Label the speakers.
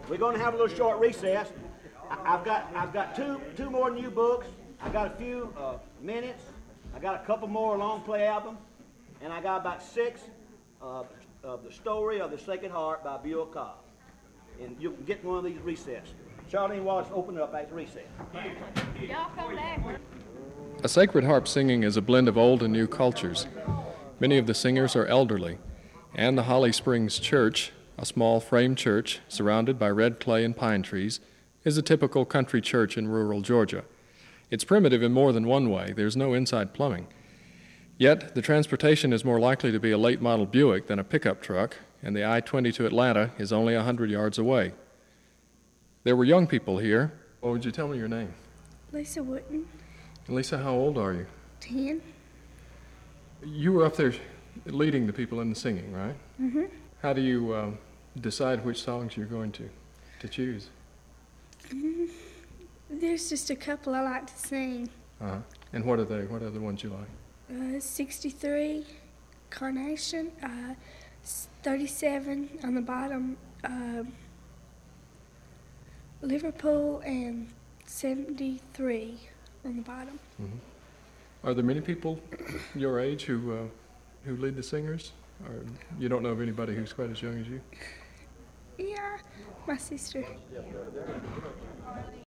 Speaker 1: We're going to have a little short recess. I've got two more new books. I got a few minutes. I got a couple more long play albums, and I got about 6 of the story of the Sacred Heart by Buell Cobb. And you can get one of these recess. Charlene Wallace, open it up after recess.
Speaker 2: Y'all come back.
Speaker 3: A sacred harp singing is a blend of old and new cultures. Many of the singers are elderly, and the Holly Springs Church, a small frame church surrounded by red clay and pine trees, is a typical country church in rural Georgia. It's primitive in more than one way. There's no inside plumbing. Yet, the transportation is more likely to be a late model Buick than a pickup truck, and the I-20 to Atlanta is only 100 yards away. There were young people here. Oh, would you tell me your name?
Speaker 4: Lisa Wooten.
Speaker 3: Lisa, how old are you?
Speaker 4: 10.
Speaker 3: You were up there leading the people in the singing, right?
Speaker 4: Mm-hmm.
Speaker 3: How do you decide which songs you're going to choose?
Speaker 4: There's just a couple I like to sing.
Speaker 3: Uh-huh. And what are they? What are the ones you like?
Speaker 4: 63, Carnation, 37 on the bottom, Liverpool, and 73 on the bottom.
Speaker 3: Mm-hmm. Are there many people your age who lead the singers? Or you don't know of anybody who's quite as young as you?
Speaker 4: Yeah, my sister.